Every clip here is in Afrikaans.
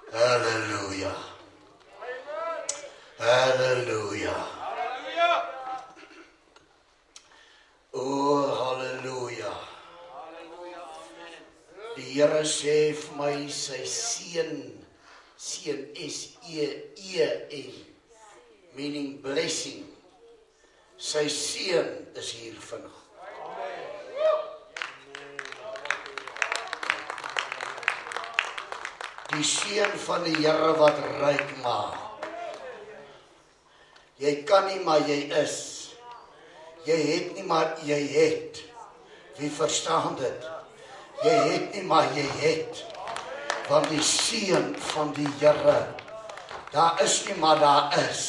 Halleluja. Halleluja. O, halleluja. Die Here sê vir my, sy seën S-E-E-N, meaning blessing. Sy seën is hier vanaand. Die seën van die Here wat ryk maak. Jy kan nie, maar jy is. Jy het nie, maar jy het. Wie verstaan dit? Jy het nie, maar jy het. Want die seën van die Here, daar is nie, maar daar is.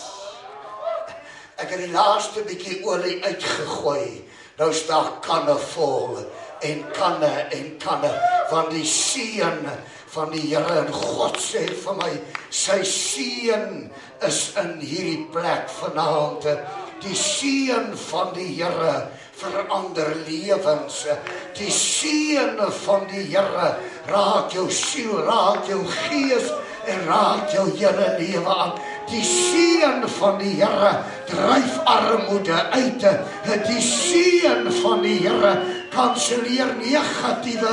Ek het die laaste bietjie olie uitgegooi. Nou is daar kanne vol. En kanne. Van die seën van die Here. En God sê vir my, sy seën is in hierdie plek vanaand. Die seën van die Here verander lewens. Die seën van die Here raak jou siel, raak jou gees en raak jou hele lewe aan. Die seën van die Here dryf armoede uit. Die seën van die Here kanselleer negatiewe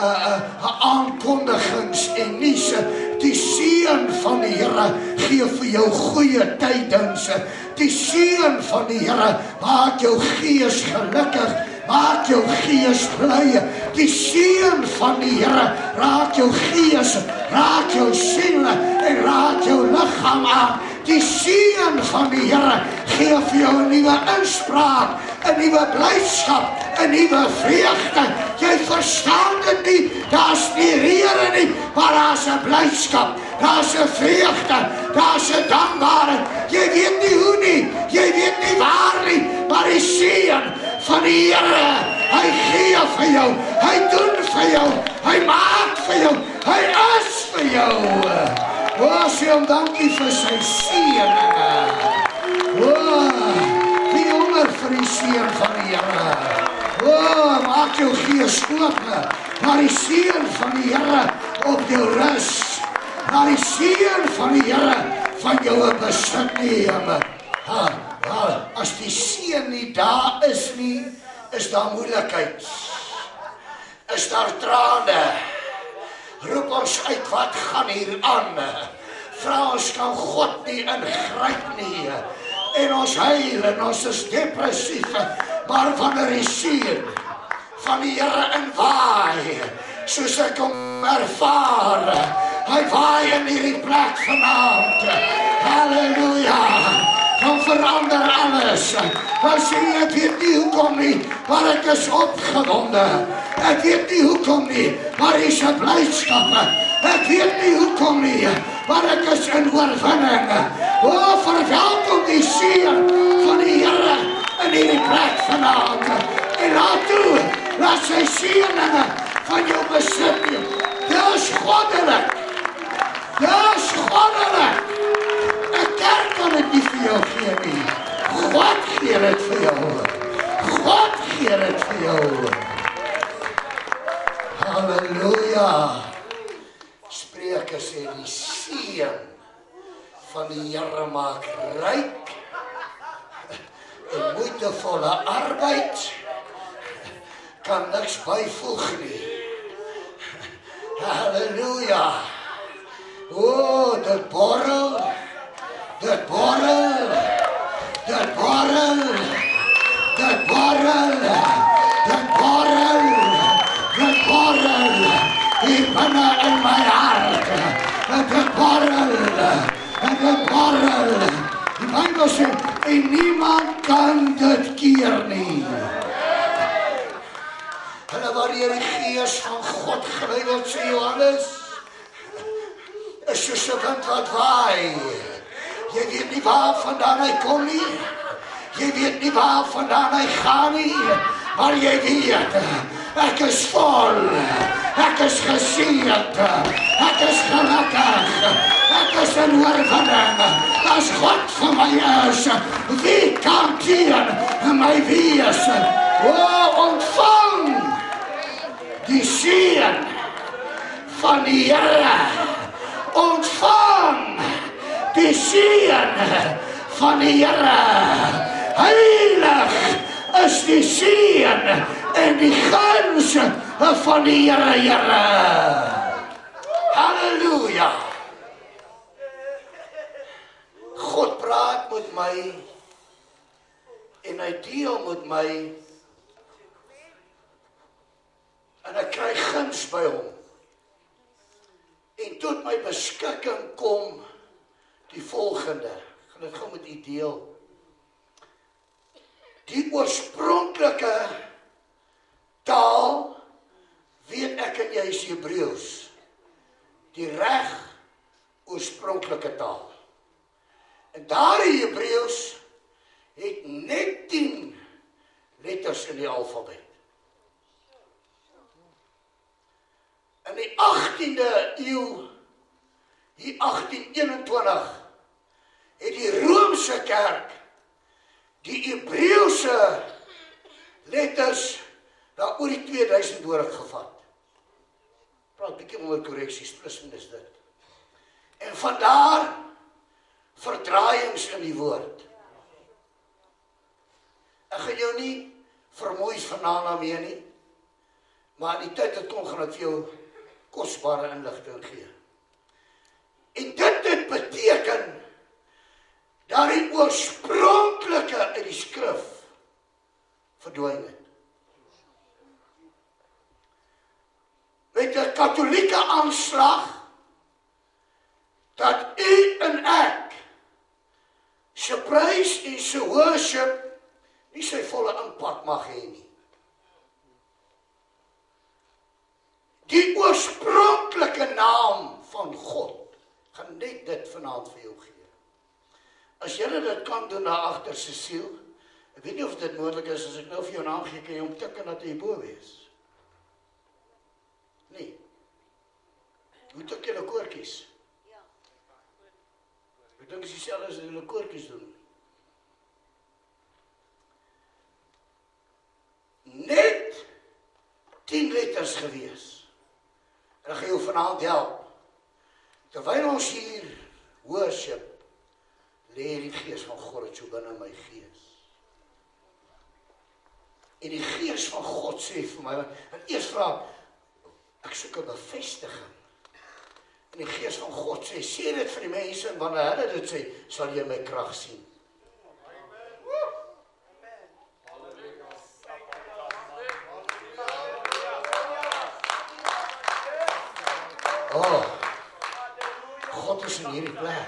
aankondigings en nuus. Die seën van die Here gee vir jou goeie tydings. Die seën van die Here maak jou gees gelukkig, maak jou gees bly. Die seën van die Here raak jou gees, raak jou siel en raak jou liggaam aan. Die seën van die Here gee vir jou 'n nuwe inspraak, 'n nuwe blydskap, 'n nuwe vreugde. Jy verstaan dit nie, daar's nie rede nie, maar daar's 'n blydskap, daar's 'n vreugde, daar's 'n dankbaarheid. Jy weet nie hoe nie, jy weet nie waar nie, maar die seën van die Here, hy gee vir jou, hy doen vir jou, hy maak vir jou, hy is vir jou. O, sê hom dankie vir sy seën. O, wie honger vir die seën van die Here. O, maak jou gees oop, maar die seën van die Here op jou rus. Maar die seën van die Here van jou besit neem. As die seën nie daar is nie, is daar moeilikheid. Is daar trane. Roep ons uit, wat gaan hier aan? Vra ons, kan God nie ingryp nie. En ons huil en ons is depressief. Maar wanneer die seën van die Here inwaai, soos ek hom ervaar, hy waai in hierdie plek vanaand. Halleluja. Dan verander alles. Dan sê jy, ek weet nie hoekom nie, maar ek is opgewonde. Ek weet nie hoekom nie, maar is 'n blydskap. Ek weet nie hoekom nie, maar ek is in oorwinning. O, verwelkom die seën van die Here in hierdie plek vanaand. En laat toe, laat sy seëninge van jou besit neem. Dis goddelik. Dis goddelik. 'n kerk kan dit nie vir jou gee nie. God gee dit vir jou. God gee dit vir jou. Halleluja. Spreuke sê die seën van die Here maak ryk en moeitevolle arbeid kan niks byvoeg nie. Halleluja. O, dit borrel. Dit borrel, dit borrel, dit borrel, dit borrel, dit borrel, hier binne in my hart, dit borrel, dit borrel. Die Bybel sê, en niemand kan dit keer nie. Hulle waar die Gees van God gelei word, sê Johannes, is soos 'n wind wat waai. Jy weet nie waar vandaan hy kom nie. Jy weet nie waar vandaan hy gaan nie. Maar jy weet, ek is vol. Ek is geseënd. Ek is gelukkig. Ek is in oorwinning. As God vir my is, wie kan teen my wees? O, ontvang die seën van die Here. die seën van die Here. Heilig is die seën en die guns van die Here. Halleluja. God praat met my en hy deel met my en ek kry guns by hom. En tot my beskikking kom die volgende. Ek gaan dit gou met u deel. Die oorspronklike taal weet ek en jy is Hebreëus. Die reg oorspronklike taal. En daardie Hebreëus het net 10 letters in die alfabet. In die 18de eeu, hier 1821, het die Romeinse kerk die Hebreëse letters daar oor die 2000 doorgevat. Praat bietjie onder korreksies, plus minus dit. En vandaar verdraaiings in die woord. Ek gaan jou nie vermoeis vanaand daarmee nie, maar in die tyd het kom gaan ek vir jou kosbare inligting gee. En dit beteken dat die oorspronklike uit die skrif verdwyn het. Met 'n katholieke aanslag dat u en ek se prys en se worship nie sy volle impak mag hê nie. Die oorspronklike naam van God, gaan net dit vanaand vir jou gee. As jy dit kan doen na agter se siel, ek weet nie of dit moontlik is, as ek nou vir jou naam gee, kan jy hom tik en dat hy bo wees. Nee. Hoe tik jy die koortjies? Ek dink as jy self as jy die koortjies doen. Net 10 letters gewees. En ek gaan jou vanaand help. Terwyl ons hier worship, lê die gees van God het so binne my gees. En die gees van God sê vir my, en eers vra, ek soek 'n bevestiging. En die gees van God sê dit vir die mense, en wanneer hulle dit sê, sal jy my krag sien. God is in hierdie plek.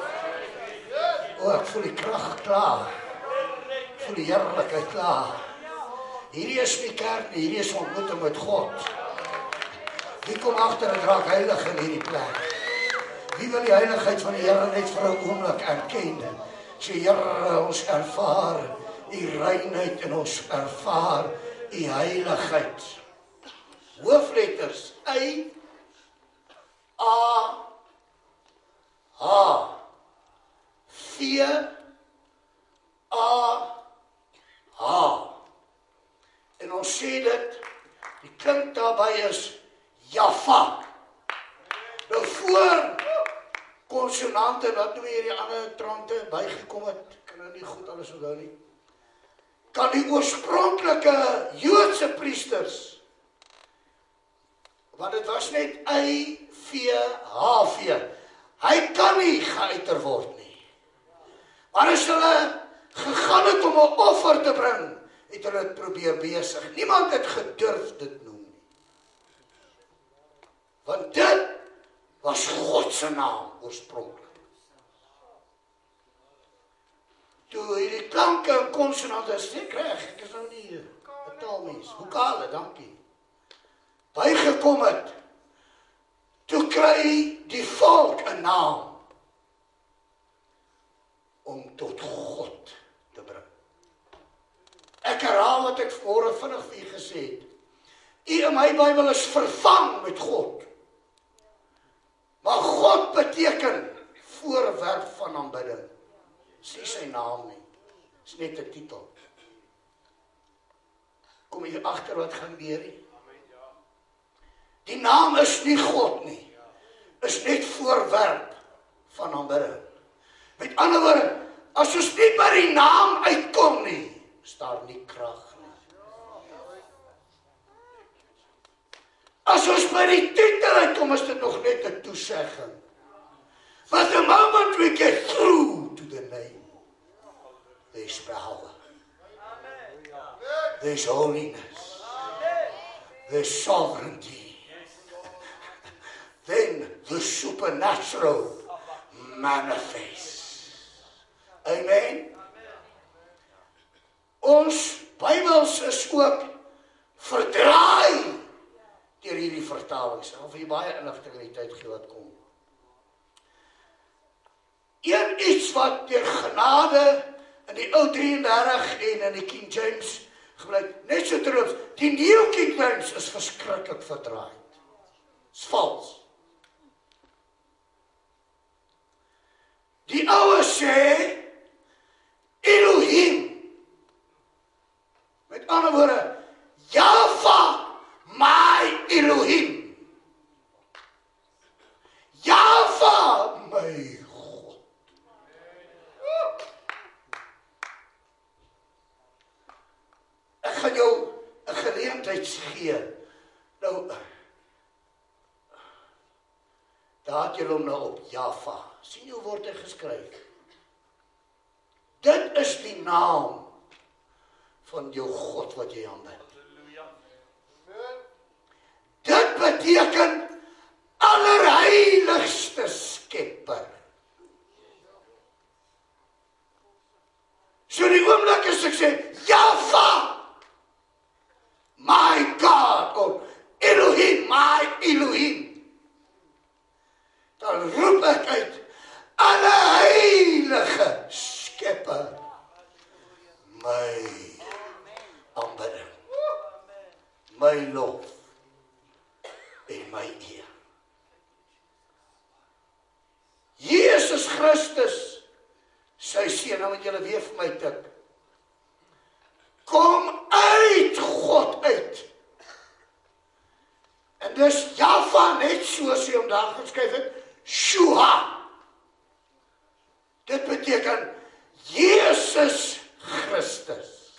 Ek voel die krag klaar. Ek voel die heerlikheid klaar. Hierdie is nie kerk nie, hierdie is ontmoeting met God. Wie kom agter en raak heilig in hierdie plek? Wie wil die heiligheid van die Here net vir 'n oomblik erken? Sê Here, ons ervaar u reinheid en ons ervaar u heiligheid. Hoofletters Y, A, H, V, A, H. En ons sê dit, die klink daarby is Jaffa. Nou voor konsonante, dat nou hier die ander trante bygekom het, kan nou nie goed alles onthou nie, kan die oorspronklike Joodse priesters, want dit was net Y, V, H, V, hy kan nie geuiter word nie. Maar as hulle gegaan het om 'n offer te bring, het hulle dit probeer besig. Niemand het gedurf dit noem nie. Want dit was God se naam oorspronklik. Toe hierdie klanke en konsonante steek reg, ek is nou nie 'n taalmens, vokale, dankie, bygekom het, toe kry die volk 'n naam om tot God te bring. Ek herhaal wat ek vanmôre vinnig vir u gesê het. U in my Bybel is vervang met God. Maar God beteken voorwerp van aanbidding. Sê sy naam nie. Dis net 'n titel. Kom jy agter wat gaan gebeur nie? Die naam is nie God nie. Is net voorwerp van aanbidding. Met ander woorde, as ons nie by die naam uitkom nie, is daar nie krag nie. As ons by die titel uitkom, is dit nog net 'n toesegging. But the moment we get through to the name, there's power. There's holiness. There's sovereignty. Then the supernatural manifests. Amen. Ons Bybels is ook verdraai deur hierdie vertalings. Of jy baie inligting in die tyd gee wat kom. Een iets wat deur genade in die ou 33 en in die King James gebruik, net so terloops, die New King James is verskriklik verdraai. Is vals. Die ouwe sê Elohim. Met ander woorde, Java, my Elohim. Java, my God. Ek gaan jou 'n geleentheid gee. Nou, daar het julle hom nou op Java. Sien hoe word hy geskryf? Dit is die naam van jou God wat jy aanbid. Dit beteken allerheiligste skepper. So die oomblik as ek sê, Java, my God, of Elohim, my Elohim, dan roep ek uit, allerheilige skepper, my aanbidding, my lof en my eer. Jesus Christus, sy seun, nou moet julle weer vir my tik, kom uit God uit. En dus Java, net soos hy hom daar geskryf het, Shua. Dit beteken Jesus Christus.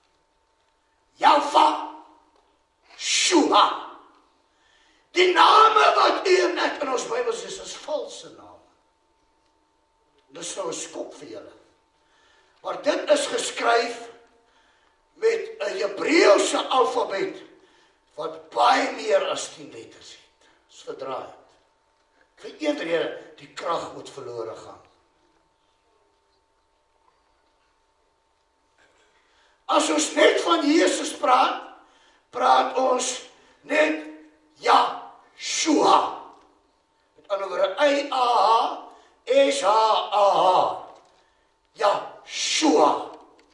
Java, Shua. Die name wat u en ek in ons Bybels is valse name. Dis nou 'n skop vir julle. Maar dit is geskryf met 'n Hebreëse alfabet wat baie meer as 10 letters het. Dis verdraai. Vir een rede, die krag moet verlore gaan. As ons net van Jesus praat, praat ons net Yahshua. Met ander woorde, I-A-H, S-H-A-H. Yahshua.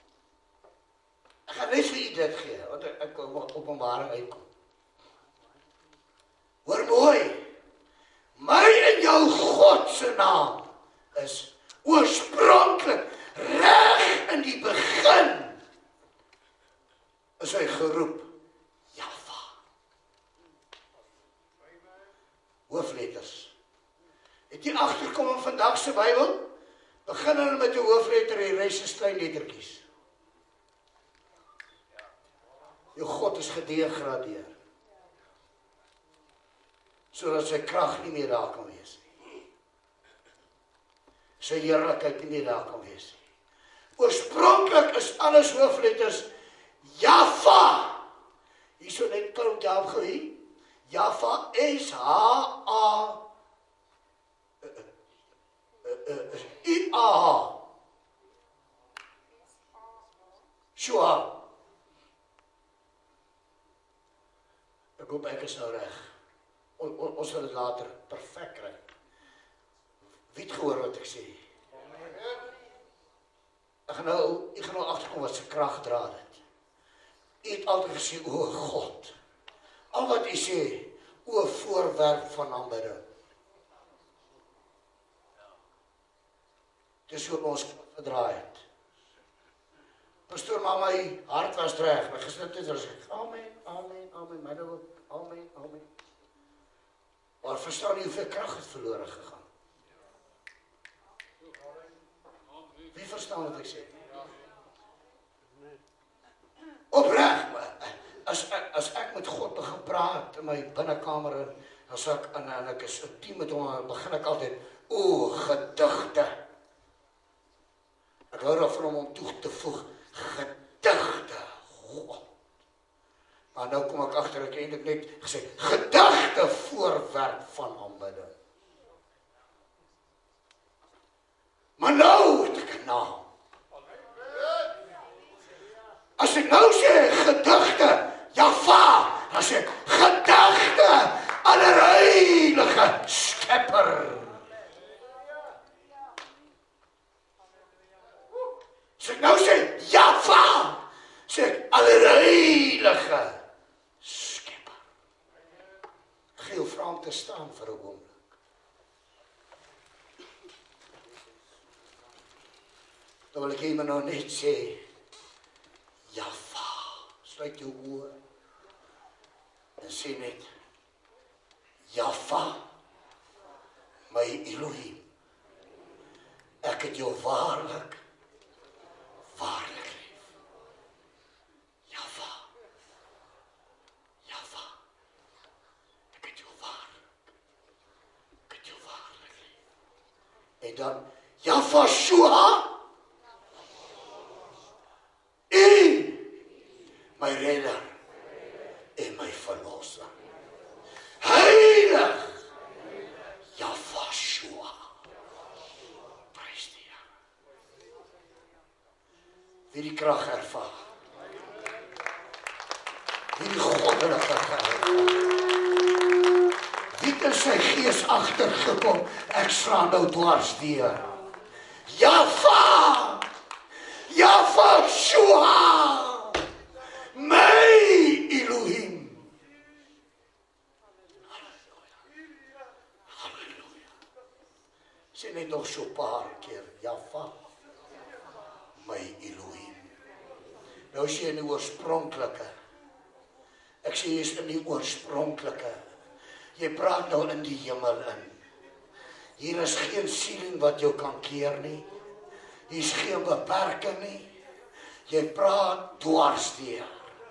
Ek gaan net vir u dit gee, want ek kom Openbaring uitkom. Hoor mooi, my en jou God se naam is oorspronklik reg in die begin is hy geroep Java. Hoofletters. Het jy agterkom in vandag se Bybel? Begin hulle met 'n hoofletter en die res is klein lettertjies. Jou God is gedegradeer. Sodat sy krag nie meer daar kan wees nie. Sy heerlikheid nie meer daar kan wees nie. Oorspronklik is alles hoofletters Java. Hierso net klomp daar gehou. Java, S-H-A I-A-H. Shua. Ek hoop ek is nou reg. Ons sal dit later perfek kry. Wie het gehoor wat ek sê? Ek gaan nou agterkom wat se krag dra dit. U het altyd gesê, o God. Al wat u sê, o voorwerp van aanbidding. Dis hoe ons gedraai het. Pastoor, maar my hart was reg. My gesindheid was reg. Amen, amen, amen. My nou, amen, amen. Maar verstaan nie hoeveel krag het verlore gegaan. verstaan wat ek sê? Opreg, as ek met God begin praat in my binnekamer en as ek is intiem met hom, dan begin ek altyd, gedigte. Ek hou daarvan om toe te voeg, gedigte, God. Maar nou kom ek agter, ek eintlik net gesê, gedigte voorwerp van aanbidding. Maar nou het ek 'n naam. As ek nou sê, gedigte, Java, dan sê ek, gedigte, allerheilige Skepper. As ek nou sê, Java, sê ek, allerheilige Skepper. Ek gaan jou vra om te staan vir 'n oomblik. Dan wil ek iemand nou net sê, Java, sluit jou oë en sê net, Java, my Elohim, ek het jou waarlik lief. Java, ek het jou waarlik lief. En dan, Java Shua, my redder en my verlosser. Heilig Jahshua. Prys die Here. Wie die krag ervaar. Wie die goddelike krag. Wie het in sy gees agtergekom, ek slaan nou dwars deur. Jahshua. My Elohim. Halleluja. Sê net nog so 'n paar keer, Java, my Elohim. Nou sê in die oorspronklike. Ek sê jy is in die oorspronklike. Jy praat nou in die hemel in. Hier is geen siening wat jou kan keer nie. Hier is geen beperking nie. Jy praat dwars deur.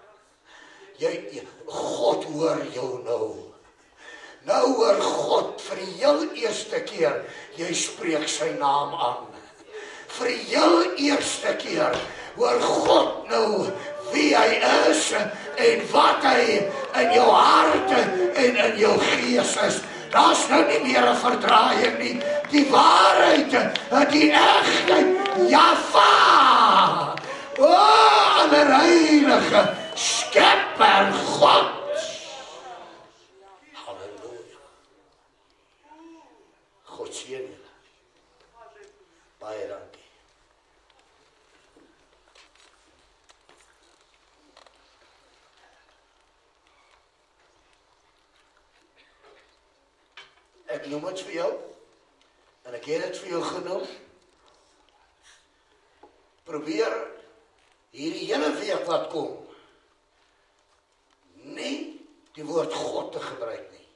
God hoor jou nou. Nou hoor God vir die heel eerste keer, jy spreek sy naam aan. Vir die heel eerste keer hoor God nou wie hy is en wat hy in jou hart en in jou gees is. Daar's nou nie meer 'n verdraaiing nie. Die waarheid, die egtheid, Java. Allerheilige Skepper God. Halleluja. God seën julle. Baie dankie. Ek noem dit vir jou en ek het dit vir jou genoem. Probeer hierdie hele week wat kom, nie die woord God te gebruik nie.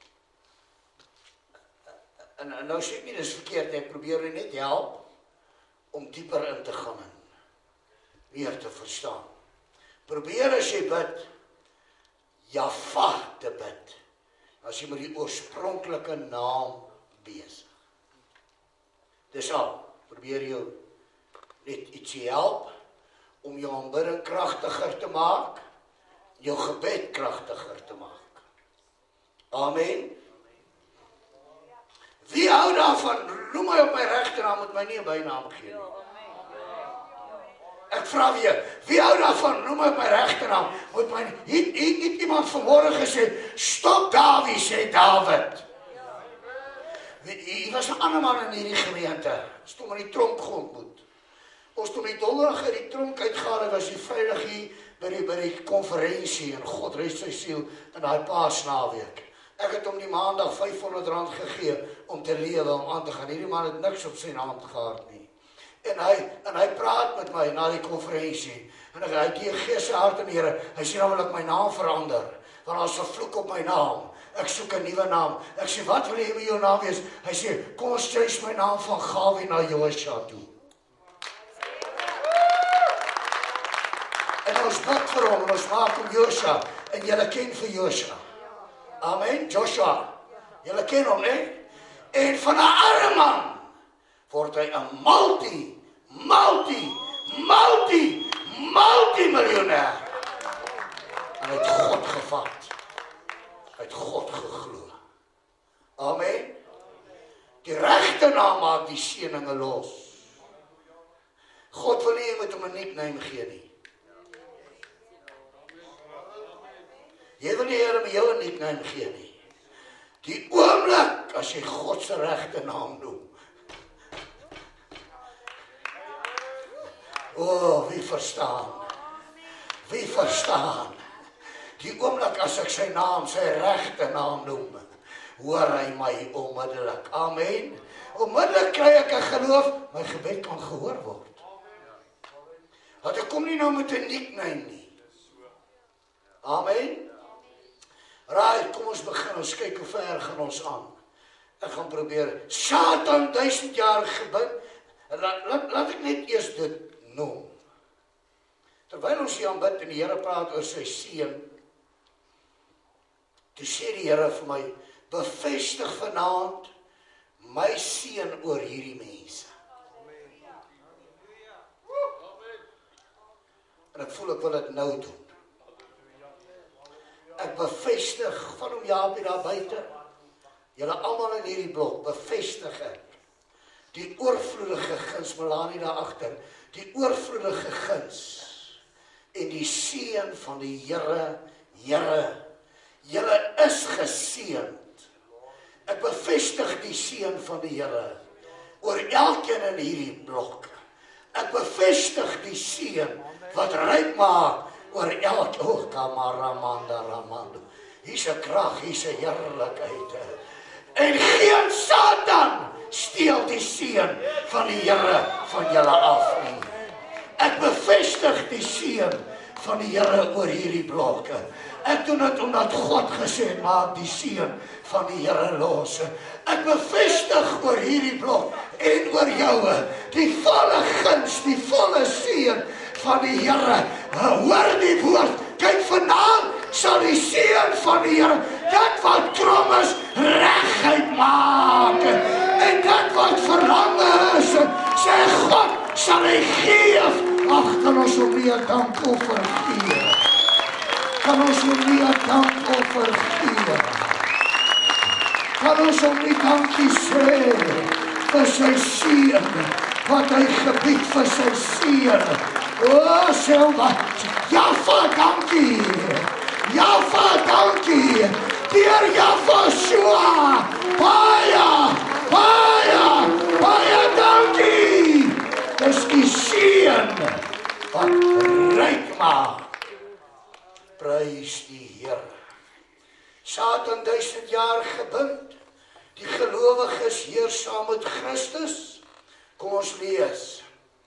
En nou sê ek nie, dis verkeerd, ek probeer jy net help om dieper in te gaan en meer te verstaan. Probeer as jy bid, Java te bid, as jy met die oorspronklike naam besig. Dis al, probeer jou net ietsie help, om jou aanbidding kragtiger te maak, jou gebed kragtiger te maak. Amen. Wie hou daarvan, noem my op my regternaam, moet my nie 'n bynaam gee nie. Ek vra weer, wie hou daarvan, noem my op my regternaam, moet my nie, het iemand vanmorgen gesê, stop Dawie, sê Dawid. Hier was 'n ander man in hierdie gemeente, stom in die tronk geontmoet. Ons toe die donderdag uit die tronk uitgehaal, was die veilig hier by die konferensie en God rest sy siel in daai Paasnaweek. Ek het hom die maandag R500 gegee om te lewe, om aan te gaan. Hierdie man het niks op sy naam gehad nie. En hy praat met my na die konferensie. En hy het die Gees se hart in die Here. Hy sê nou wil ek my naam verander, want daar's 'n vloek op my naam. Ek soek 'n nuwe naam. Ek sê, wat wil jy met jou naam wees? Hy sê, kom ons change my naam van Gawie na Joshua toe. ons bid vir hom en ons maak hom Josua. En julle ken vir Josua. Amen, Joshua. Julle ken hom, hè? En van 'n arme man word hy 'n multi-miljonair. En hy het God gevat. Hy het God geglo. Amen. Die regte naam maak die seëninge los. God wil nie jy moet hom 'n nickname gee nie. Jy wil nie Here met jou 'n nickname gee nie. Die oomblik as jy God se regte naam noem. O, wie verstaan? Wie verstaan? Die oomblik as ek sy naam, sy regte naam noem, hoor hy my onmiddellik. Amen. Onmiddellik kry ek 'n geloof, my gebed kan gehoor word. Want ek kom nie nou met 'n nickname nie. Amen. Right, kom ons begin, ons kyk hoe ver gaan ons aan. Ek gaan probeer, Satan 1000 jaar gebind, laat ek net eers dit noem. Terwyl ons hier aanbid en die Here praat oor sy seën, toe sê die Here vir my, bevestig vanaand my seën oor hierdie mense. En ek voel ek wil dit nou doen. Ek bevestig van hom Jaapie daar buite, julle almal in hierdie blok, bevestig ek die oorvloedige guns, Melanie daar agter, die oorvloedige guns en die seën van die Here, julle is geseënd. Ek bevestig die seën van die Here oor elkeen in hierdie blok. Ek bevestig die seën wat ryk maak oor elke Kamaramanda. Hier's 'n krag, hier's 'n heerlikheid. En geen Satan steel die seën van die Here van julle af nie. Ek bevestig die seën van die Here oor hierdie blokke. Ek doen dit omdat God gesê het, maak die seën van die Here los. Ek bevestig oor hierdie blok en oor jou die volle guns, die volle seën van die Here. Hoor die woord, kyk vanaand sal die seën van die Here, dat wat krom is, regheid maak. En dat wat verlang is, sê God, sal hy geef. Ag, kan ons hom nie 'n dankoffer gee? Kan ons hom nie 'n dankoffer gee? Kan ons hom nie dankie sê vir sy seën, wat hy gebied vir sy seën? O, Selma, Jaffa, dankie. Jaffa, dankie. Deur Jaffa Shua, baie dankie. Dis die seën wat ryk maak. Prys die Here. Satan 1000 jaar gebind. Die gelowiges heers saam met Christus. Kom ons lees.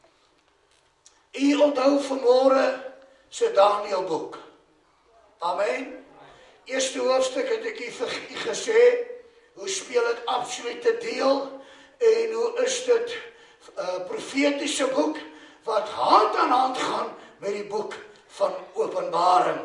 U onthou vanmôre se Daniël boek. Amen. Eerste hoofstuk het ek vir u gesê, hoe speel dit absolute deel en hoe is dit profetiese boek wat hand aan hand gaan met die boek van Openbaring.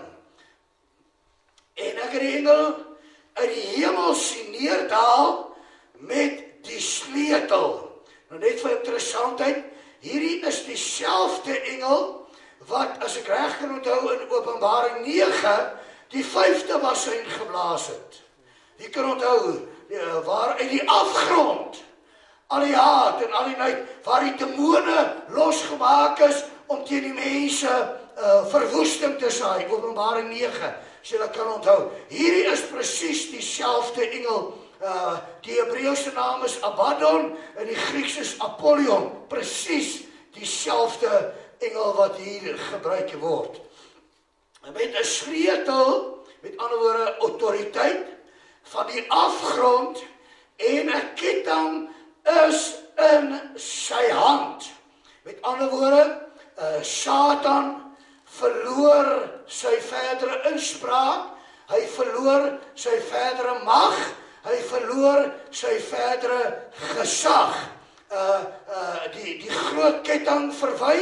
En ek het die engel uit die hemel sien neerdaal met die sleutel. Nou net vir interessantheid, hierdie is dieselfde engel wat, as ek reg kan onthou, in Openbaring 9 die 5de wasuin geblaas het. Wie kan onthou, waar uit die afgrond al die haat en al die nait, waar die demone losgemaak is om teen die mense verwoesting te saai, Openbaring 9, as julle kan onthou. Hierdie is presies dieselfde engel. Die Hebreëse naam is Abaddon en die Grieks is Apollyon. Presies dieselfde engel wat hier gebruik word. Met 'n sleutel, met ander woorde autoriteit van die afgrond en 'n ketting is in sy hand. Met ander woorde, Satan verloor sy verdere inspraak, hy verloor sy verdere mag, hy verloor sy verdere gesag. Die groot ketting verwys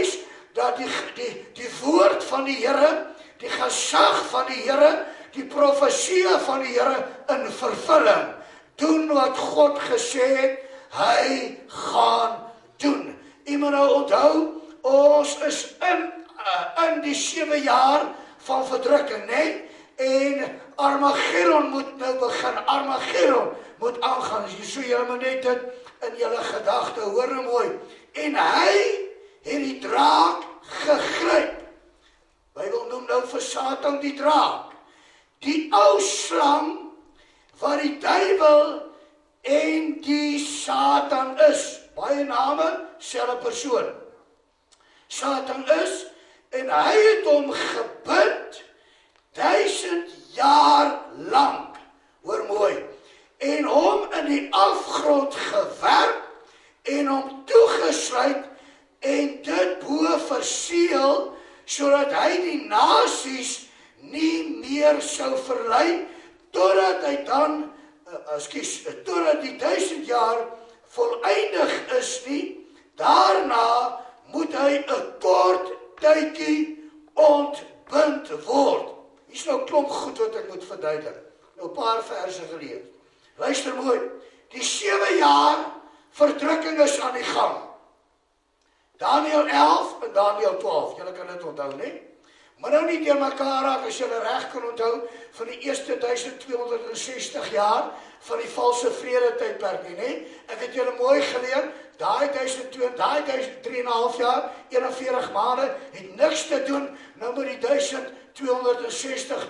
dat die woord van die Here, die gesag van die Here, die profesie van die Here in vervulling doen wat God gesê het, hy gaan doen. U moet nou onthou, ons is in die 7 jaar van verdrukking, nee? En Armageddon moet nou begin, Armageddon moet aangaan, so julle moet net dit in julle gedagte, hoor nou mooi, en hy het die draak gegryp. Bybel noem nou vir Satan die draak, die ou slang, wat die duiwel en die Satan is, baie name, selfe persoon. Satan is, en hy het hom gebind 1000 jaar lang, hoor mooi, en hom in die afgrond gewerp, en hom toegesluit, en dit bo verseël, sodat hy die nasies nie meer sou verlei, totdat hy dan, totdat die 1000 jaar voleindig is nie, daarna moet hy 'n kort tydjie ontbind word. Hier is nou 'n klomp goed wat ek moet verduidelik. Nou 'n paar verse gelees. Luister mooi, die 7 jaar verdrukking is aan die gang. Daniël 11 en Daniël 12, julle kan dit onthou, nie? Maar nou nie deur mekaar raak, as julle reg kan onthou, van die eerste 1260 jaar, van die valse vrede tydperk nie, nee? Ek het julle mooi geleer, daai 3,5 jaar, 41 maande, het niks te doen, nou met die 1260,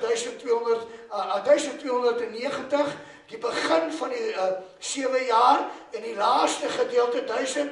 1290, die begin van die 7 jaar, en die laaste gedeelte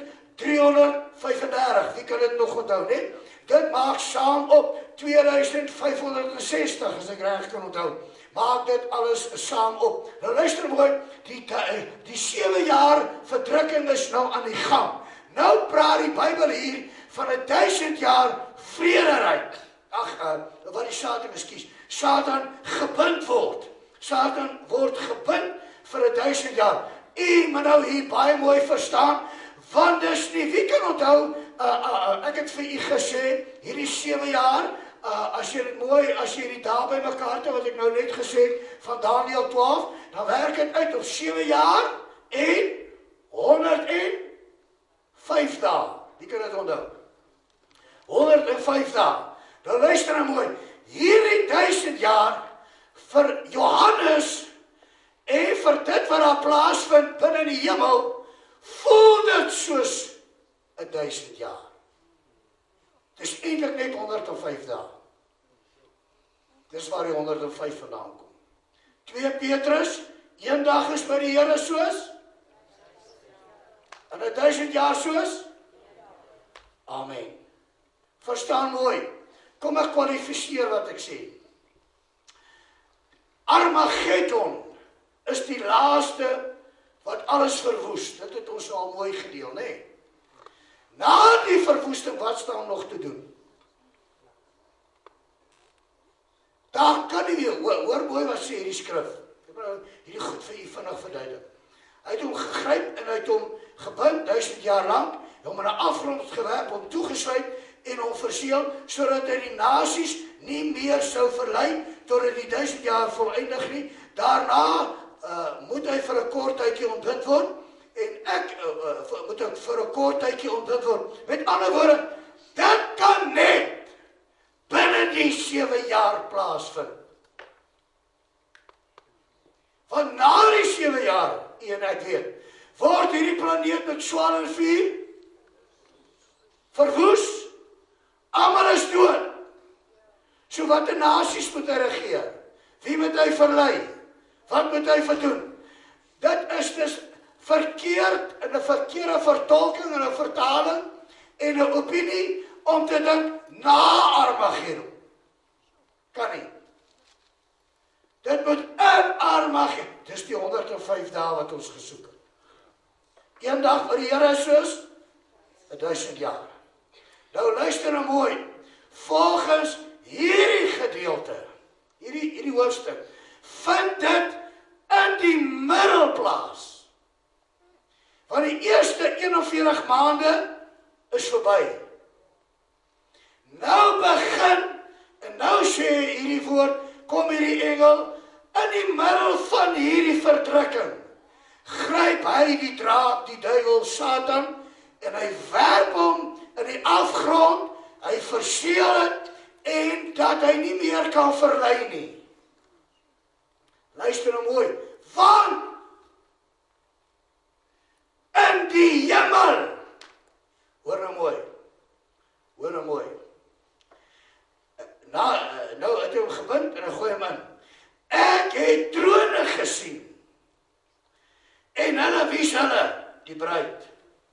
1335, wie kan dit nog onthou, nee? Dit maak saam op 2560, as ek reg kan onthou. Maak dit alles saam op. Nou luister mooi, die 7 jaar verdrukking is nou aan die gang. Nou praat die Bybel hier van 1000 jaar vrederyk. Wat die Satan kies. Satan gebind word. Satan word gebind vir 1000 jaar. U moet nou hier baie mooi verstaan, want dis nie, wie kan onthou, ek het vir u gesê, hierdie 7 jaar, as jy dit mooi, as jy die daar by mekaar te, wat ek nou net gesê het, van Daniël 12, dan werk het uit op 7 jaar en 105 dae. Wie kan dit onthou? 105 dae. Nou luister nou mooi, hierdie 1000 jaar vir Johannes en vir dit wat daar plaasvind binne die hemel, voel dit soos 1000 jaar. Dis eintlik net 105 dae. Dis waar die 105 vandaan kom. 2 Petrus, 1 dag is by die Here soos, en 1000 jaar soos, amen. Verstaan mooi, kom ek kwalifiseer wat ek sê. Armageddon is die laaste wat alles verwoes. Dit het ons al mooi gedeel, nee? Na die verwoesting, wat staan nog te doen? Daar kan nie weer, hoor mooi wat sê die skrif. Ek wil nou hierdie goed vir u vinnig verduidelik. Hy het hom gegryp en hy het hom gebind 1000 jaar lang, hom in 'n afgrond gewerp, hom toegesluit en hom verseël, sodat hy die nasies nie meer sou verlei, totdat die 1000 jaar voleindig nie. Daarna moet hy vir 'n kort tydjie ontbind word, en ek moet ek vir 'n kort tydjie ontbind word. Met ander woorde, dit kan net binne die 7 jaar plaasvind. Want na die 7 jaar, en ek weet, word hierdie planeet met swaal en vuur verwoes, almal is dood. So wat die nasies moet hy regeer? Wie moet hy verlei? Wat moet hy verdoen? Dit is dus verkeerd, in 'n verkeerde vertolking en 'n vertaling en 'n opinie om te dink na Armageddon. Kan nie. Dit moet in Armageddon. Dis die 105 dae wat ons gesoek het. Een dag vir die Here soos 1000 jaar. Nou luister nou mooi. Volgens hierdie gedeelte, hierdie hoofstuk, vind dit in die middel plaas. Want die eerste 41 maande is verby. Nou begin, en nou sê hierdie woord, kom hierdie engel, in die middel van hierdie verdrukking, gryp hy die draak, die duiwel, Satan, en hy werp hom in die afgrond, hy verseël het, en dat hy nie meer kan verlei nie. Luister nou mooi, want in die hemel, hoor nou mooi, nou het hy hom gebind en hy gooi hom in. Ek het trone gesien, en hulle, wie is hulle? Die bruid,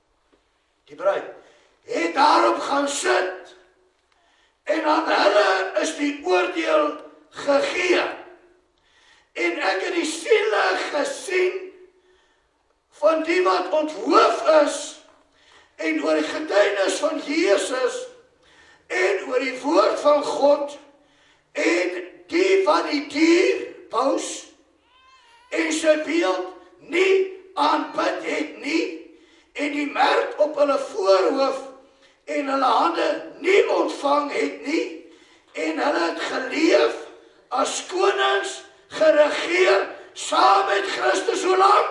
het daarop gaan sit, en aan hulle is die oordeel gegee. En ek het die siele gesien van die wat onthoof is, en oor die getuienis van Jesus, en oor die woord van God, en die van die dier, paus, en sy beeld nie aanbid het nie, en die merk op hulle voorhoof, en hulle hande nie ontvang het nie, en hulle het geleef as konings, geregeer, saam met Christus, hoe lang?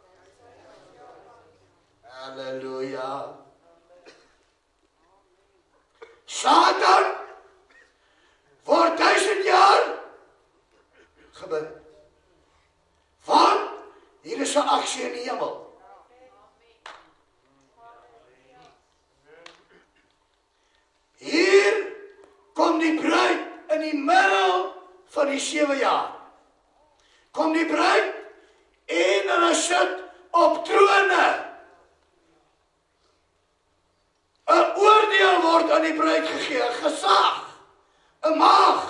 Halleluja. Satan word 1000 jaar gebind. Want hier is 'n aksie in die hemel. Hier kom die bruid in die middel van die 7 jaar. Kom die bruid en hulle sit op trone. 'n oordeel word aan die bruid gegee, 'n gesag, 'n maag.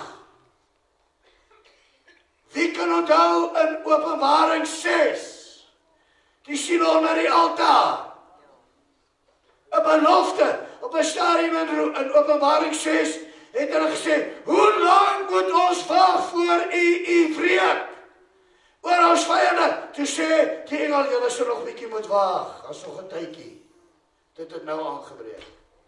Wie kan onthou in Openbaring 6, die sien onder die altaar, 'n belofte, op 'n stadium in Openbaring 6, het hulle gesê, hoe lang moet ons wag voor u wreek oor ons vyande? Toe sê die engel, julle sal nog 'n bietjie moet wag, as nog 'n tydjie. Dit het nou aangebreek.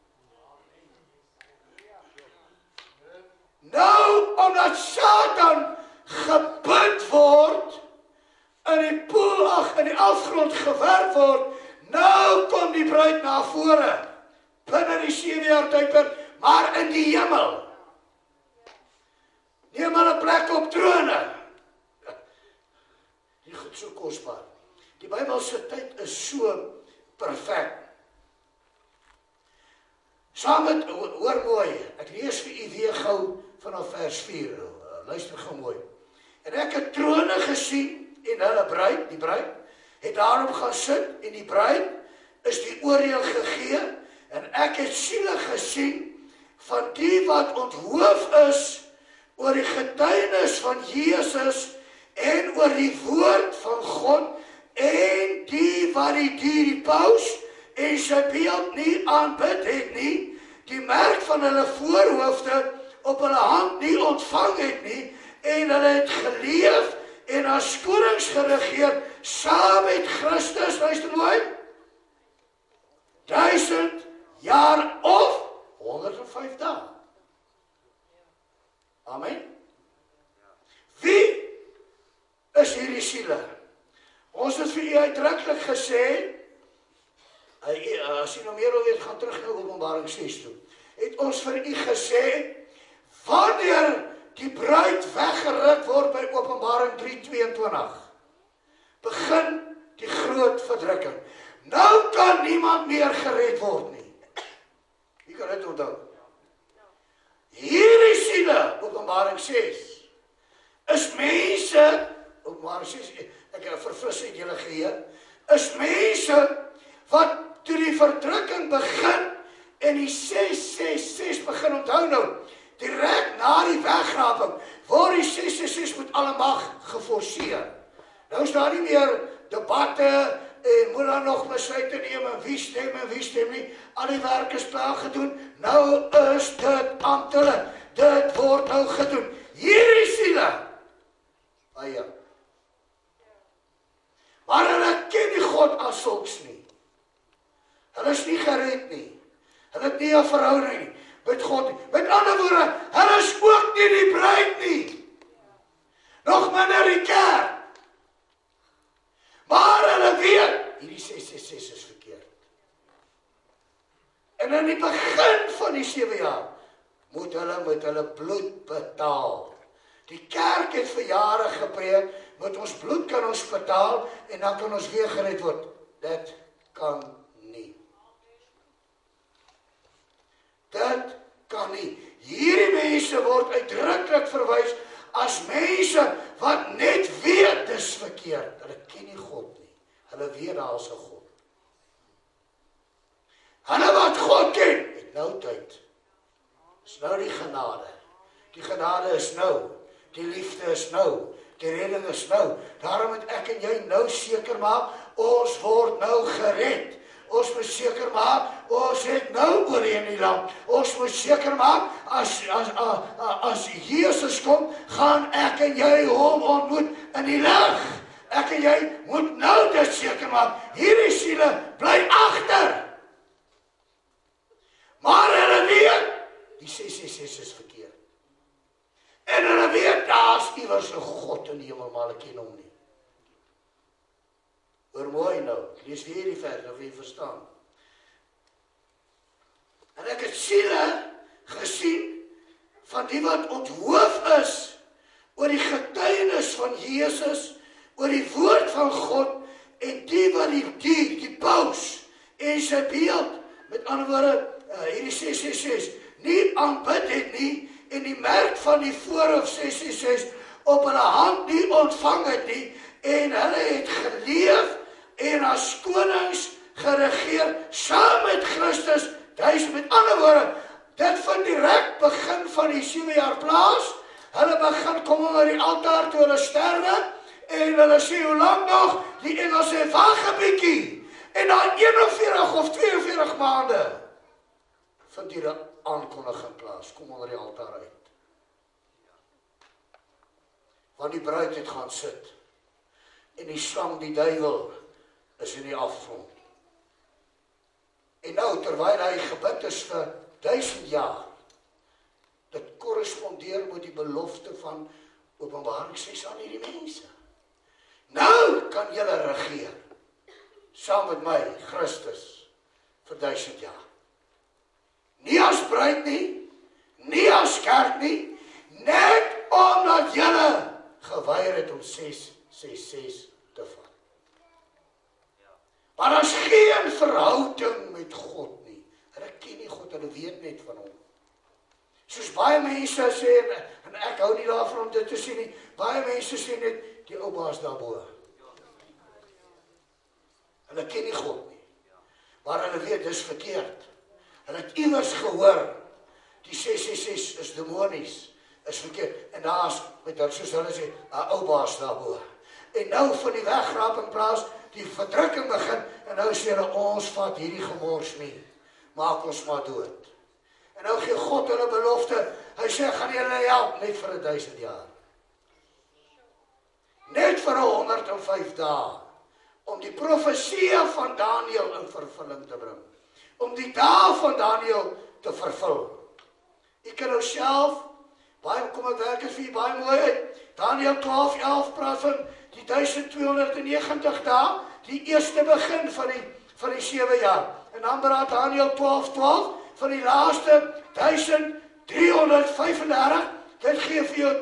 Nou, omdat Satan gebind word, in die poel, in die afgrond gewerp word, nou kom die bruid na vore, binne die 7 jaar tydperk, maar in die hemel. Neem hulle plek op trone. Die goed so kosbaar. Die Bybelse tyd is so perfek. Saam met, hoor mooi, ek lees vir u weer gou vanaf vers 4, luister gou mooi. En ek het trone gesien, en hulle bruid, die bruid, het daarop gaan sit, en die bruid is die oordeel gegee, en ek het siele gesien, van die wat onthoof is, oor die getuienis van Jesus, en oor die woord van God, en die wat die paus, en sy beeld nie aanbid het nie, die merk van hulle voorhoofde op hulle hand nie ontvang het nie, en hulle het geleef en as konings geregeer saam met Christus, luister mooi, 1000 jaar of 105 dae. Amen. Wie is hierdie siele? Ons het vir u uitdruklik gesê, as u nou meer wil weet, gaan terug na Openbaring 6 toe, het ons vir u gesê, wanneer die bruid weggeruk word by Openbaring 3:22, begin die groot verdrukking. Nou kan niemand meer gered word nie. Wie kan dit onthou? Hierdie siele, Openbaring 6, is mense, Openbaring 6, ek verfris het julle geheer, is mense wat toe die verdrukking begin, en die 666 begin, onthou nou, direk na die wegraping, word die 666 met alle mag geforseer. Nou is daar nie meer debatte, en moet daar nog besluite neem, en wie stem nie, al die werk is klaar gedoen, nou is dit amptelik, dit word nou gedoen. Hierdie siele, maar hulle ken die God as sulks nie. Hulle is nie gered nie. Hulle het nie 'n verhouding nie. met God nie. Met ander woorde, hulle is ook nie die bruid nie. Nog minder die kerk. Maar hulle weet, hierdie 666 is verkeerd. En in die begin van die 7 jaar, moet hulle met hulle bloed betaal. Die kerk het vir jare gepreek, met ons bloed kan ons betaal, en dan kan ons weer gered word. Dit kan nie. Dit kan nie. Hierdie mense word uitdruklik verwys as mense wat net weet dis verkeerd. Hulle ken nie God nie. Hulle weet daar is 'n God. Hulle wat God ken, het nou tyd. Is nou die genade. Die genade is nou. Die liefde is nou. Die redding is nou. Daarom moet ek en jy nou seker maak, ons word nou gered. Ons moet seker maak, ons het nou oor in die land. Ons moet seker maak, as Jesus kom, gaan ek en jy hom ontmoet in die lig. Ek en jy moet nou dit seker maak. Hierdie siele bly agter. Maar hulle weet, die 666 is verkeerd. En hulle weet, daar is iewers 'n God in die hemel, maar hulle ken hom nie. Hoor mooi nou, lees weer die vers, of jy verstaan. En ek het siele gesien, van die wat onthoof is, oor die getuienis van Jesus, oor die woord van God, en die wat die paus, en sy beeld, met ander woorde, hierdie 666, nie aanbid het nie, en die merk van die voorhoof 666 op hulle hand nie ontvang het nie, en hulle het geleef en as konings geregeer saam met Christus. Met ander woorde, dit vind direk begin van die 7 jaar plaas. Hulle begin kom onder die altaar toe hulle sterwe, en hulle sê, hoe lang nog? Die engel sê, wag 'n bietjie. En na 41 of 42 maande vind die aankondiging plaas, kom onder die altaar uit. Want die bruid het gaan sit, en die slang, die duiwel, is in die afgrond. En nou, terwyl hy gebid is vir 1000 jaar, dit korrespondeer met die belofte van Openbaring 6 aan hierdie mense. Nou kan julle regeer, saam met my, Christus, vir 1000 jaar. Nie as bruid nie, nie as kerk nie, net omdat julle geweier het om 666 te vat. Maar daar is geen verhouding met God nie. Hulle ken nie God, hulle weet net van hom. Soos baie mense sê, en ek hou nie daarvan om dit te sê nie, baie mense sê net, die ou baas daarbo. Hulle ken nie God nie, maar hulle weet, dis verkeerd. Hulle het iewers gehoor, die 666 is demonies, is verkeerd, en daar is, met dat soos hulle sê, 'n ou baas daarbo. En nou van die wegraping plaas, die verdrukking begin, en nou sê hulle, ons vat hierdie gemors nie, maak ons maar dood. En nou gee God hulle belofte, hy sê, gaan julle help, net vir 1000 jaar. Net vir 105 dae, om die profesie van Daniël in vervulling te bring. Om die dae van Daniël te vervul. Ek kan nou self, kom ek werk vir baie mooi uit, Daniël 12:11 praat van die 1290 dae, die eerste begin van die 7 jaar. En dan praat Daniël 12:12 van die laaste 1335, dit gee vir jou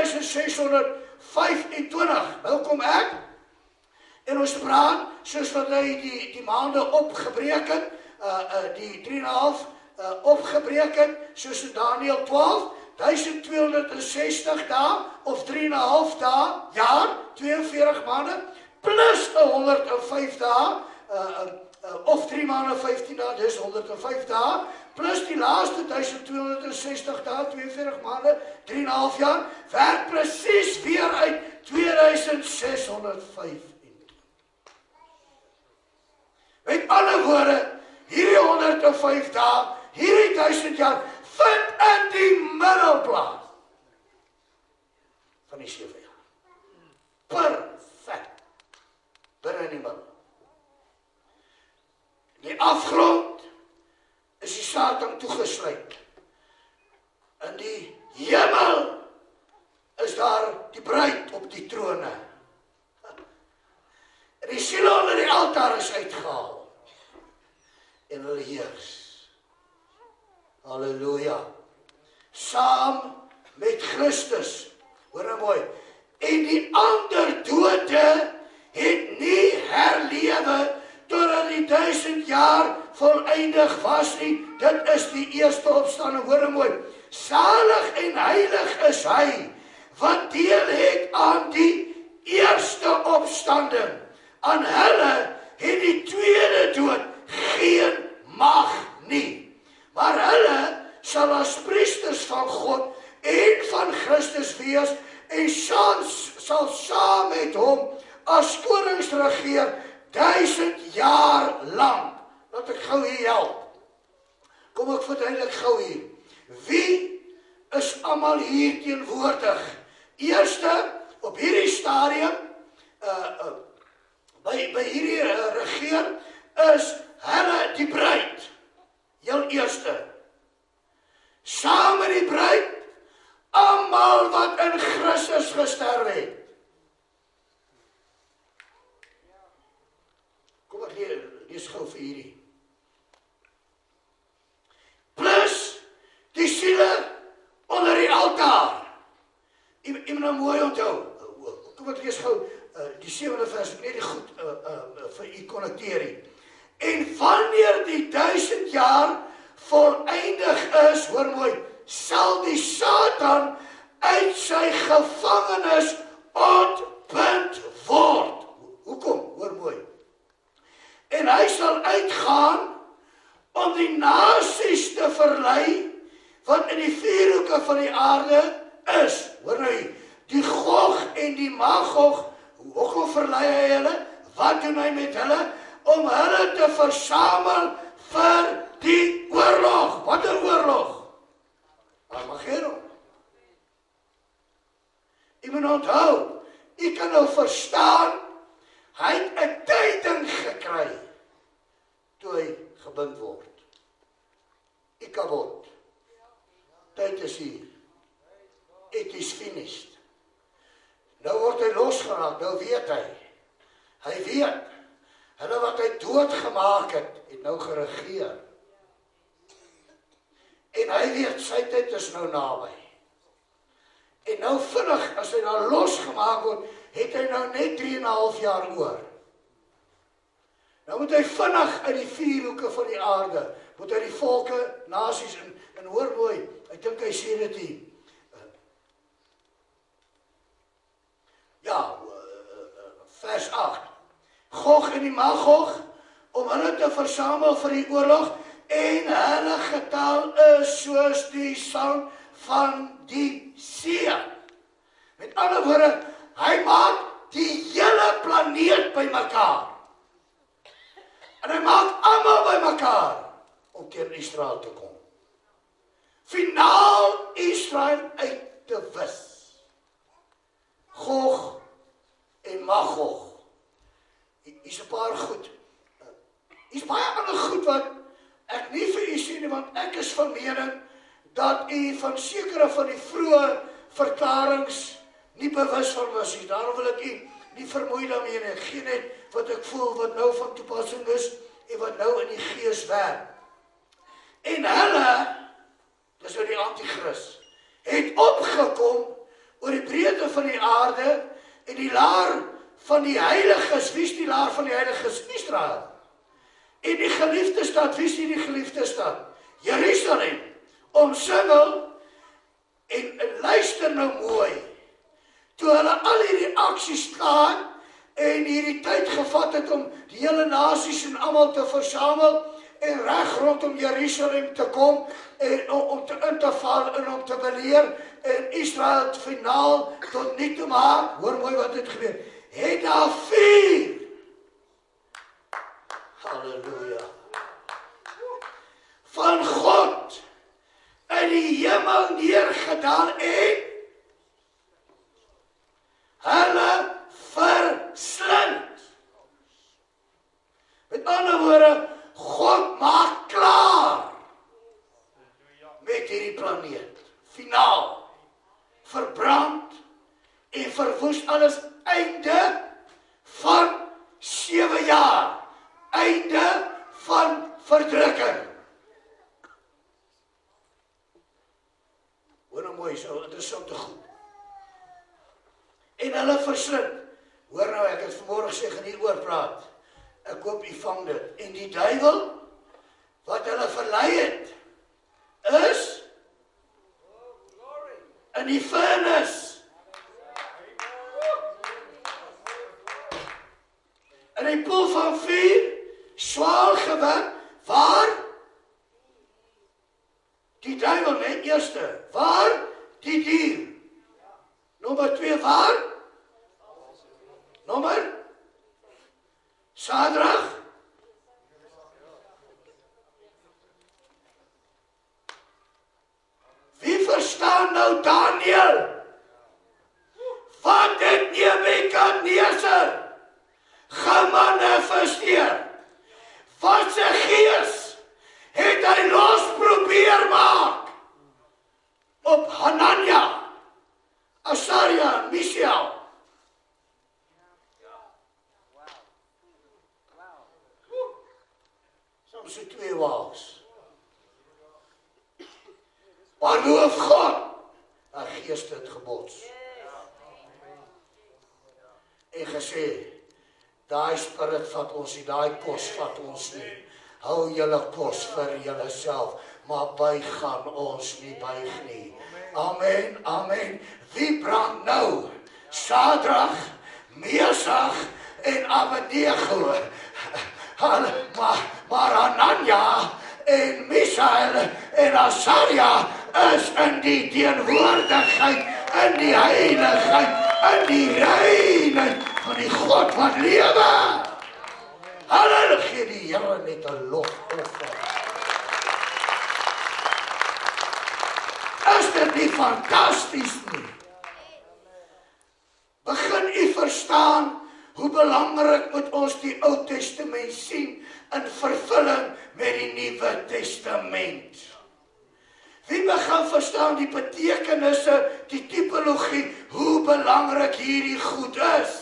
2625. Nou kom ek, en ons praat, soos wat hy die maande opgebreek het, die 3,5 opgebreek het, soos in Daniël 12, 1260 dae, of 3,5 dae, jaar, 42 maande, plus 105 dae, of 3 maande, 15 dae, dus 105 dae, plus die laaste 1260 dae, 42 maande, 3,5 jaar, werk precies weer uit 2605. Met alle woorde, hierdie 105 dae, hierdie 1000 jaar, vind in die middelplaas van die 7 jaar. Perfect. Binne in die middel. In die afgrond is die Satan toegesluit. altaar is uitgehaal. En hulle heers. Halleluja. Saam met Christus. Hoor nou mooi. En die ander dode het nie herlewe totdat die 1000 jaar voleindig was nie. Dit is die eerste opstanding. Hoor nou mooi. Salig en heilig is hy wat deel het aan die eerste opstanding. Aan hulle het die tweede dood geen mag nie. Maar hulle sal as priesters van God en van Christus wees en sal saam met hom as konings regeer 1000 jaar lang. Laat ek gou hier help. Kom ek verduidelik gou hier. Wie is allemaal hier teenwoordig? Eerste, op hierdie stadium, by hierdie regeer, is hulle die bruid. Heel eerste. Saam met die bruid, almal wat in Christus gesterf het. Kom ek lees gou vir hierdie. Plus die siele onder die altaar. Jy moet nou mooi onthou. Kom ek lees gou die 7de vers, net die goed vir u konnekteer. En wanneer die 1000 jaar voleindig is, hoor mooi, sal die Satan uit sy gevangenis ontbind word. Hoekom? Hoor mooi. En hy sal uitgaan om die nasies te verlei wat in die vierhoeke van die aarde is. Hoor nou, die Gog en die Magog, hoekom verlei hy hulle? Wat doen hy met hulle? Om hulle te versamel vir die oorlog. Wat 'n oorlog? Armageddon. Jy moet onthou, jy kan nou verstaan, hy het 'n tyding gekry toe hy gebind word. Ikabod. Tyd is hier. It is finished. Nou word hy losgeraak, nou weet hy. Hy weet, hulle wat hy doodgemaak het nou geregeer. En hy weet, sy tyd is nou naby. En nou vinnig, as hy nou losgemaak word, het hy nou net 3,5 jaar oor. Nou moet hy vinnig uit die vierhoeke van die aarde, moet hy die volke, nasies, en hoor mooi, ek dink hy sê dit hier. Ja, vers 8. Gog en die Magog, om hulle te versamel vir die oorlog, en hulle getal is soos die sand van die see. Met ander woorde, hy maak die hele planeet by mekaar. En hy maak almal by mekaar om teen Israel te kom. Finaal Israel uit te wis. Gog en Magog. Hier is 'n paar goed. Hier is baie ander goed wat ek nie vir u sê nie, want ek is van mening dat u van sekere van die vroeë verklarings nie bewus van was nie. Daarom wil ek u nie vermoei daarmee nie. Ek gee net wat ek voel, wat nou van toepassing is en wat nou in die gees werk. En hulle, dis nou die antichrist, het opgekom oor die breedte van die aarde en die laar van die heiliges. Wie is die laar van die heiliges? Israel. En die geliefde stad, wie is die geliefde stad? Jerusalem. Omsingel en luister nou mooi. Toe hulle al hierdie aksies klaar en hierdie tyd gevat het om die hele nasies en almal te versamel en reg rondom Jerusalem te kom en om te in te val en om te beleer en Israel finaal tot nie te maak. Hoor mooi wat het gebeur. Het daar 4. Halleluja. Van God in die hemel neergedaal en hulle verslind. Met ander woorde, God maak klaar met hierdie planeet. Finaal. Verbrand en verwoes alles einde van 7 jaar. verdrukking. Hoor nou mooi, so interessante goed. En hulle verslind. Hoor nou, ek het vanmorgen gesê, gaan nie oor praat. Ek hoop u vang dit. En die duiwel, wat hulle verlei het, is in die furnace. In die poel van vuur, swaar gewig, waar? Die duiwel, net eerste. Waar? Die dier. Nommer 2, waar? Nommer? Sadrag? Wie verstaan nou Daniel? Wat het Nebukadneser gemanifesteer? Wat sy gees het hy los probeer maak op Hanania, Asaria, Misael. Soms so 2 waaks. Maar loof God, haar geest het gebots. En gesê, daai spirit vat ons nie, daai kos vat ons nie. Hou julle kos vir julle self, maar buig gaan ons nie buig nie. Amen, amen. Wie brand nou? Sadrag, Mesach en Abednego. Maar Hanania en Misael en Asaria is in die teenwoordigheid, in die heiligheid, in die reinheid van die God wat lewe. Halleluja, gee die Here net 'n lofoffer. Is dit nie fantasties nie? Begin u verstaan hoe belangrik moet ons die Ou Testament sien in vervulling met die Nuwe Testament. Wie begin verstaan die betekenisse, die typologie, hoe belangrik hierdie goed is?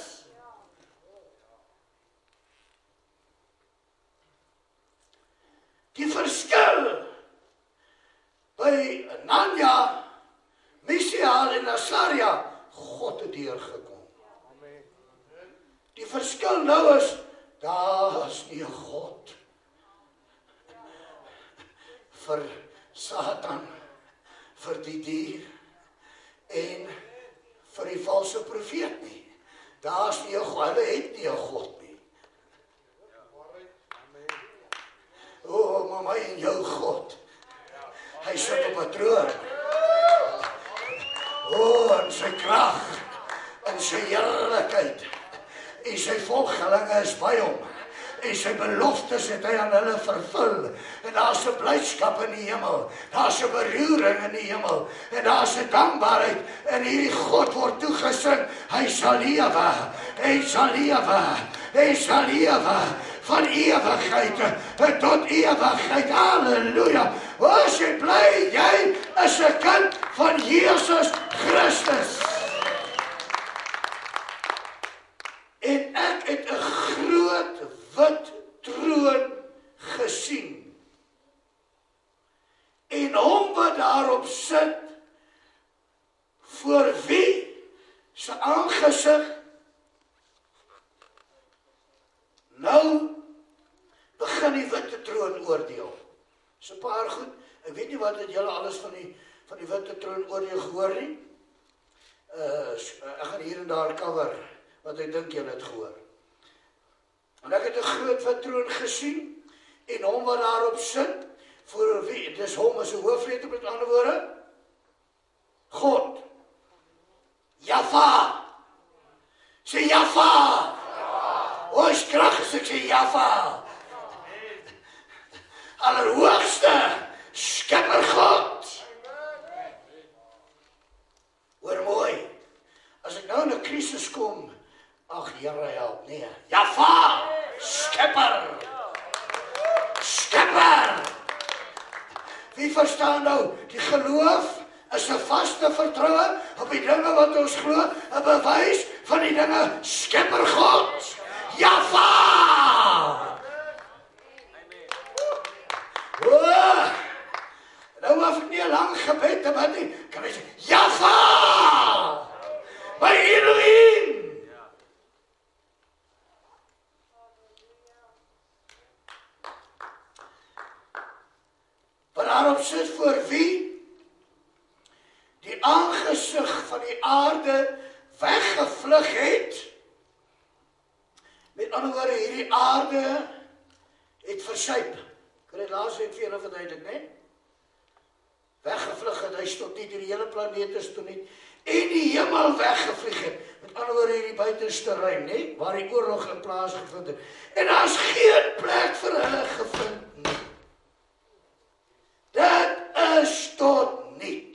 Die verskil by Hanania, Misael en Asaria, God het deurgekom. Die verskil nou is, daar is nie 'n God vir Satan, vir die dier en vir die valse profeet nie. Daar is nie 'n God, hulle het nie 'n God nie. O, maar my en jou God, hy sit op 'n troon. O, in sy krag, in sy heerlikheid, en sy volgelinge is by hom, en sy beloftes het hy aan hulle vervul, en daar is 'n blydskap in die hemel, daar is 'n beroering in die hemel, en daar is 'n dankbaarheid, en hierdie God word toegesing, hy sal lewe, hy sal lewe, hy sal lewe, van ewigheid tot ewigheid, halleluja. As jy bly, jy is 'n kind van Jesus Christus. En ek het 'n groot wit troon gesien. En hom wat daarop sit, voor wie se aangesig nou begin die witte troon oordeel. So 'n paar goed, ek weet nie wat het julle alles van die witte troon oordeel gehoor nie. Ek gaan hier en daar cover wat ek dink julle het gehoor. En ek het 'n groot wit troon gesien en hom wat daarop sit, voor wie, dis hom as 'n hoofletter met ander woorde, God. Java. Sê Java. O, is krag as ek sê Java. Allerhoogste Skepper God. Hoor mooi, as ek nou in 'n krisis kom, ag Here help, nee. Java, Skepper. Skepper. Wie verstaan nou, die geloof is 'n vaste vertroue op die dinge wat ons glo, 'n bewys van die dinge Skepper God. Java. 'n lang gebed te bid nie, kan hy sê, Jaffa! My Elohim! Wat daarop sit voor wie die aangesig van die aarde weggevlug het. Met ander woorde, hierdie aarde het versuip. Kan dit laas vir julle verduidelik, né? Weggevlug het, hy stop nie, die hele planeet is toe nie, en die hemel weggevlieg het. Met ander woorde, hierdie buitenste ruim, né? Waar die oorlog in plaas gevind het. En daar is geen plek vir hulle gevind nie. Dit is tot niet.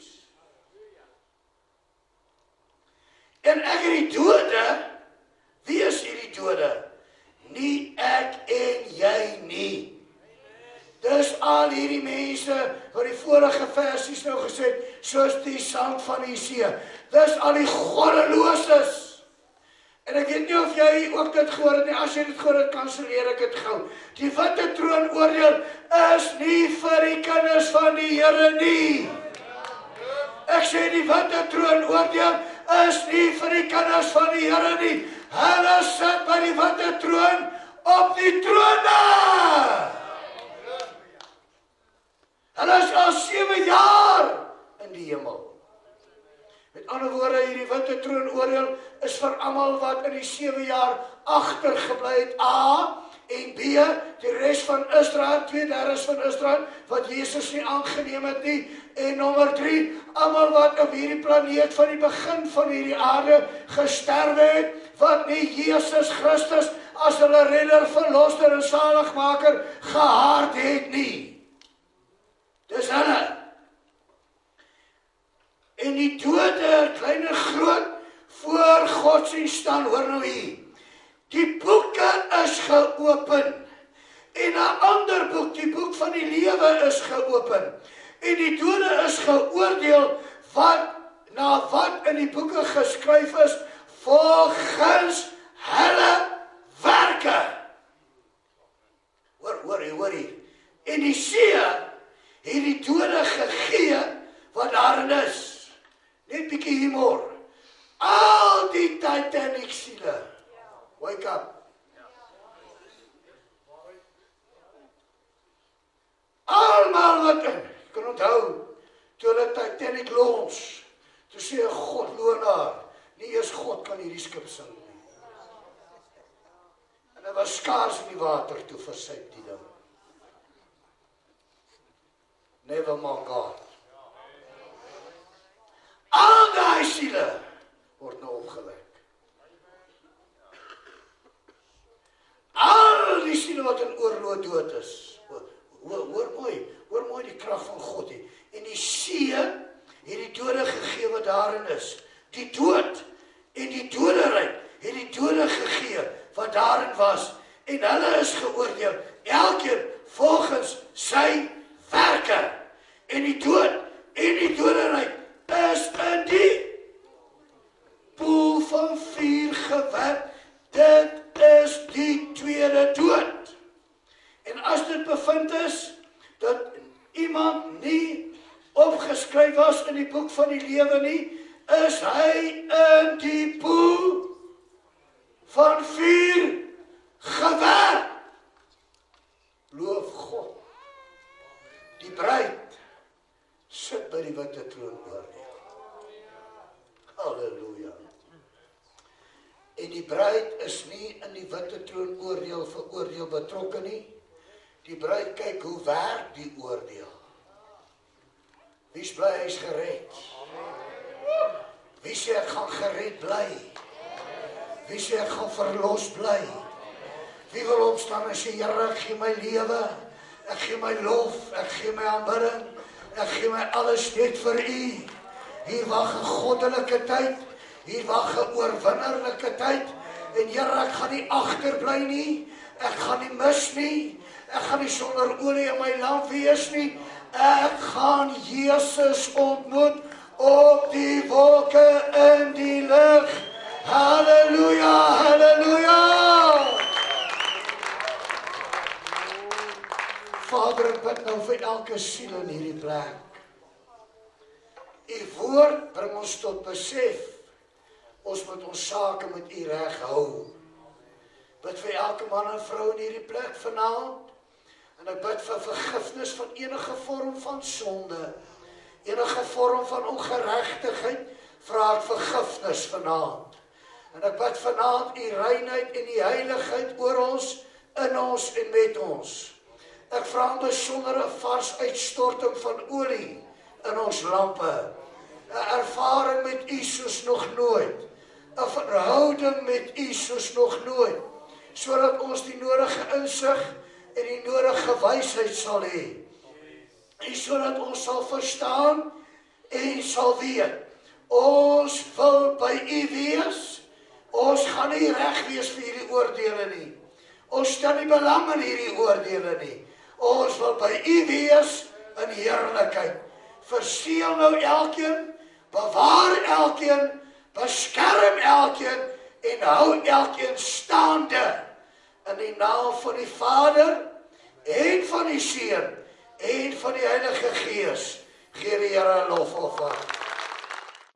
En ek het die dode, wie is hierdie dode? Nie ek en jy nie. Dis al hierdie mense, wat die vorige versies nou gesê het, soos die sand van die see. Dis al die goddelooses. En ek weet nie of jy ook dit gehoor het nie, as jy dit gehoor het, kanselleer ek dit gou. Die witte troon oordeel is nie vir die kinders van die Here nie. Ek sê die witte troon oordeel is nie vir die kinders van die Here nie. Hulle sit by die witte troon op die trone. Hulle is al 7 jaar in die hemel. Met ander woorde, hierdie witte troon oordeel is vir almal wat in die 7 jaar agtergebly het, A, en B, die res van Israel, 2/3 van Israel, wat Jesus nie aangeneem het nie, en nommer 3, almal wat op hierdie planeet van die begin van hierdie aarde gesterwe het, wat nie Jesus Christus as hulle redder, verlosser en saligmaker gehaard het nie. Dis hulle. En die dode, klein en groot, voor God sien staan, hoor nou hier. Die boeke is geopen. En 'n ander boek, die boek van die lewe is geopen. En die dode is geoordeel wat in die boeke geskryf is, volgens hulle werke. Hoor hier. En die see het die dode gegee wat daarin is. Net bietjie humor. Al die Titanic siele. Wake up. Almal wat in, kan onthou, toe hulle Titanic lons, toe sê 'n godlonaar, nie eers God kan hierdie skip sing nie. En hy was skaars in die water toe versuip die ding. Never mind God. Al die siele word nou opgewek. Al die siele wat in oorlog dood is. Hoor mooi die krag van God hier. En die see het die dode gegee wat daarin is. Die dood en die doderyk het die dode gegee wat daarin was. En hulle is geoordeel, elkeen volgens sy werke. En die dood en die doderyk is in die poel van vuur gewerp. Dit is die tweede dood. En as dit bevind is, dat iemand nie opgeskryf was in die boek van die lewe nie, is hy in die poel van vuur gewerp. Loof God. Die bruid sit by die witte troon oordeel. Halleluja. En die bruid is nie in die witte troon oordeel veroordeel betrokke nie. Die bruid kyk hoe werk die oordeel. Wie's bly hy's gered? Wie sê ek gaan gered bly? Wie sê ek gaan verlos bly? Wie wil opstaan en sê, Here, ek gee my lewe, ek gee my lof, ek gee my aanbidding, ek gee my alles net vir U. Hier wag 'n goddelike tyd, hier wag 'n oorwinnerlike tyd, en Here, ek gaan nie agterbly nie, ek gaan nie mis nie, ek gaan nie sonder olie in my lamp wees nie, ek gaan Jesus ontmoet op die wolke in die lig. Halleluja, halleluja. Vader, ek bid nou vir elke siel in hierdie plek. U woord bring ons tot besef, ons moet ons sake met U reg hou. Bid vir elke man en vrou in hierdie plek vanaand, en ek bid vir vergifnis van enige vorm van sonde, enige vorm van ongeregtigheid, vra ek vergifnis vanaand. En ek bid vanaand U reinheid en U heiligheid oor ons, in ons en met ons. Ek vra 'n besondere vars uitstorting van olie in ons lampe. 'n Ervaring met U soos nog nooit. 'n Verhouding met U soos nog nooit. Sodat ons die nodige insig en die nodige wysheid sal hê. En sodat ons sal verstaan en sal weet. Ons wil by U wees. Ons gaan nie reg wees vir hierdie oordeele nie. Ons stel nie belang in hierdie oordeele nie. Ons wil by U wees in heerlikheid. Verseël nou elkeen, bewaar elkeen, beskerm elkeen en hou elkeen staande. In die naam van die Vader en van die Seun en van die Heilige Gees. Gee die Here 'n lofoffer.